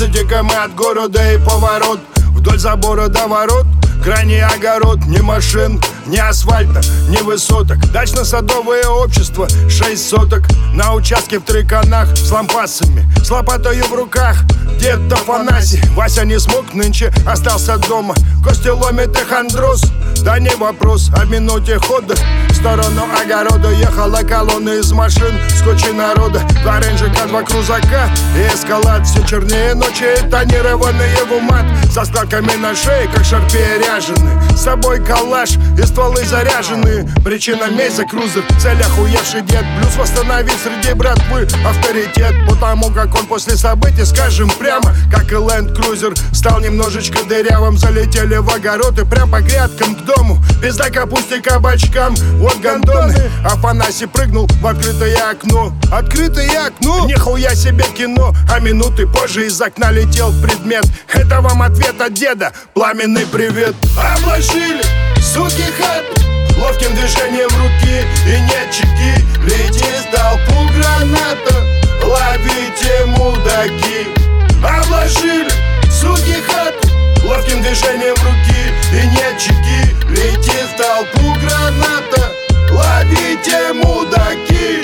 15 км от города и поворот. Вдоль забора до ворот крайний огород. Ни машин, ни асфальта, ни высоток. Дачно-садовое общество 6 соток. На участке в Триканах с лампасами, с лопатой в руках дед Афанасий. Вася не смог нынче, остался дома. Кости ломит и хандрос. Да не вопрос, о минуте хода в сторону огорода ехала колонна из машин с кучей народа. Два рейнджика, два крузака и эскалад. Все чернее ночи и тонированные в умат, со стрелками на шее, как шарпеи ряжены. С собой калаш и стволы заряжены. Причина месть за крузер, цель охуевший дед. Плюс восстановить среди братвы авторитет. Потому как он после событий, скажем прямо, как и Land Cruiser, стал немножечко дырявым. Залетели в огород и прям по грядкам к дому. Пизда капусте кабачкам, вот гондоны. Афанасий прыгнул в открытое окно. Открытое окно? Нихуя себе кино. А минуты позже из окна летел предмет. Это вам ответ от деда, пламенный привет. Обложили, суки, хату ловким движением руки. И нет чеки, лети в толпу граната. Ловите, мудаки. Обложили, суки, хату ловким движением руки. И нет чеки, лети в толпу граната. Ловите, мудаки.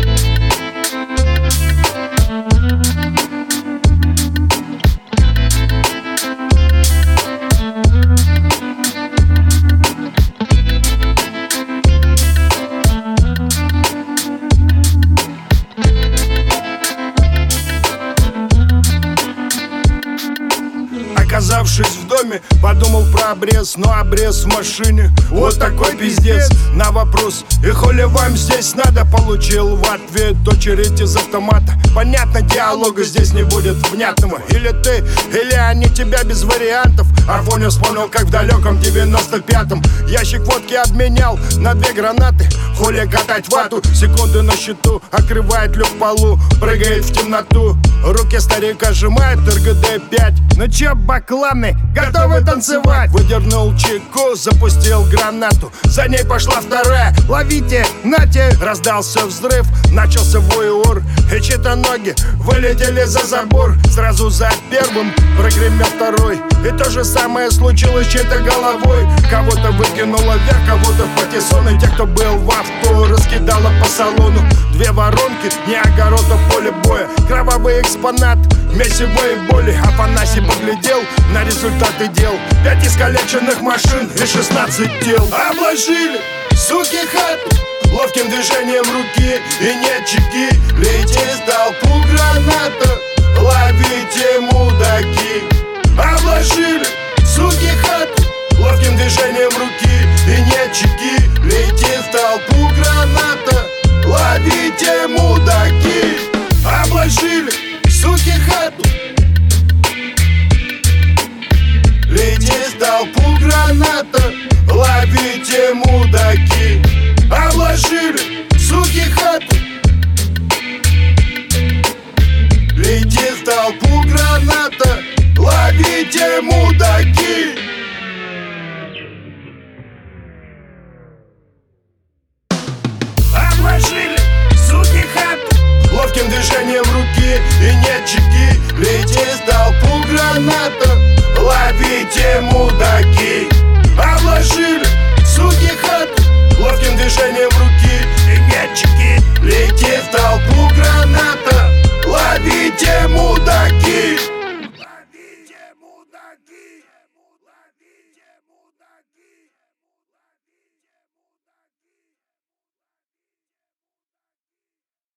Оказавшись в доме, подумал про обрез, но обрез в машине. Вот такой пиздец. На вопрос: и хули вам здесь надо, получил в ответ очередь из автомата. Понятно, диалога здесь не будет внятного. Или ты, или они тебя без вариантов. Афоня вспомнил, как в далеком 95-м ящик водки обменял на 2 гранаты. Хули катать вату, секунды на счету. Открывает люк в полу, прыгает в темноту. Руки старика сжимает РГД-5. Ну чё, бакланы, готовы танцевать? Выдернул чеку, запустил гранату. За ней пошла вторая. Ловите, нате. Раздался взрыв, начался вой ор. И чьи-то ноги вылетели за забор. Сразу за первым прогремел второй. И то же самое случилось с чьей-то головой. Кого-то выкинуло вверх, кого-то в патиссон. И те, кто был в авто, раскидало по салону. 2 воронки, не огород, а поле боя. Кровавый экспонат, месивой боли. Афанасий поглядел на результаты дел. 5 искалеченных машин и 16 тел. Обложили, суки, хату ловким движением руки. И нет чеки, лети в толпу граната. Ловите, мудаки. Обложили, суки, хату ловким движением руки. И нет чеки, лети в толпу граната. Ловите, мудаки. Обложили, суки, хату. Лети в толпу граната. Ловите, мудаки. Обложили, суки, хату. Лети в толпу граната. Ловите, мудаки. Обложили, суки, хату ловким движением руки. И нет чеки, лети в толпу граната. Ловите, мудаки. Обложили, суки, хату ловким движением руки. И нет чеки, лети в толпу граната. Ловите, мудаки. Ловите, мудаки.